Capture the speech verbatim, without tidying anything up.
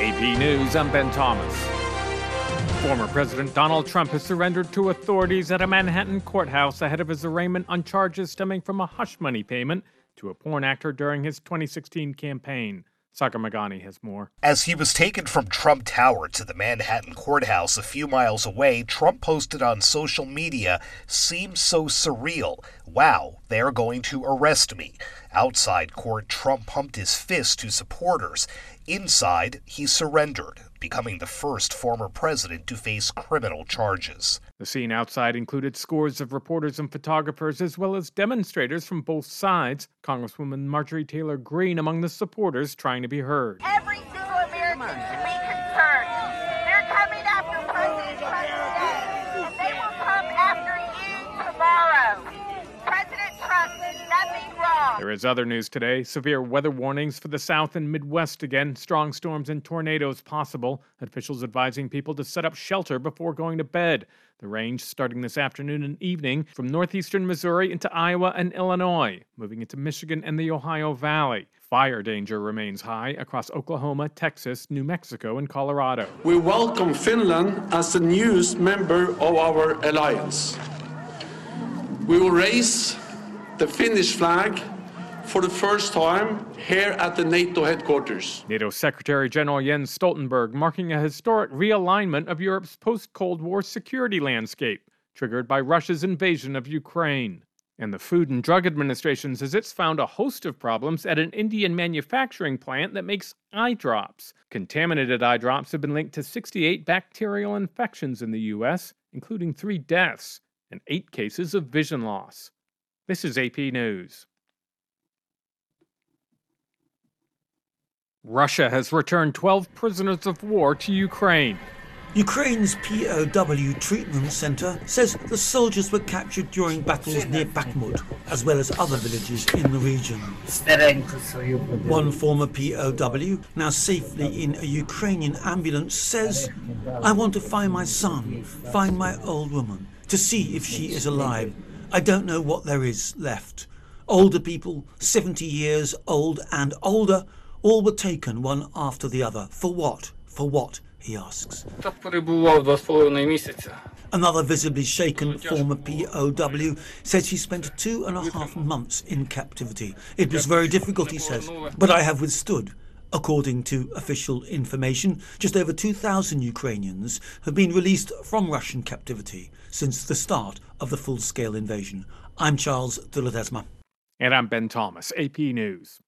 A P News, I'm Ben Thomas. Former President Donald Trump has surrendered to authorities at a Manhattan courthouse ahead of his arraignment on charges stemming from a hush money payment to a porn actor during his twenty sixteen campaign. Sagar Meghani has more. As he was taken from Trump Tower to the Manhattan courthouse a few miles away, Trump posted on social media, "Seems so surreal. Wow, they're going to arrest me." Outside court, Trump pumped his fist to supporters. Inside, he surrendered, becoming the first former president to face criminal charges. The scene outside included scores of reporters and photographers, as well as demonstrators from both sides. Congresswoman Marjorie Taylor Greene among the supporters trying to be heard. Every single American should be concerned. They're coming after President Trump today, and they will come after you tomorrow. President Trump did nothing wrong. There is other news today. Severe weather warnings for the South and Midwest again. Strong storms and tornadoes possible. Officials advising people to set up shelter before going to bed. The range starting this afternoon and evening from northeastern Missouri into Iowa and Illinois, moving into Michigan and the Ohio Valley. Fire danger remains high across Oklahoma, Texas, New Mexico, and Colorado. We welcome Finland as the newest member of our alliance. We will raise the Finnish flag for the first time here at the NATO headquarters. NATO Secretary General Jens Stoltenberg marking a historic realignment of Europe's post-Cold War security landscape, triggered by Russia's invasion of Ukraine. And the Food and Drug Administration says it's found a host of problems at an Indian manufacturing plant that makes eye drops. Contaminated eye drops have been linked to sixty-eight bacterial infections in the U S, including three deaths and eight cases of vision loss. This is A P News. Russia has returned twelve prisoners of war to Ukraine. Ukraine's P O W treatment center says the soldiers were captured during battles near Bakhmut, as well as other villages in the region. One former P O W, now safely in a Ukrainian ambulance, says, "I want to find my son, find my old woman, to see if she is alive. I don't know what there is left." Older people, seventy years old and older, all were taken one after the other. For what? For what? He asks. Another visibly shaken former P O W says he spent two and a half months in captivity. It was very difficult, he says, but I have withstood. According to official information, just over two thousand Ukrainians have been released from Russian captivity since the start of the full-scale invasion. I'm Charles de Ledesma. And I'm Ben Thomas, A P News.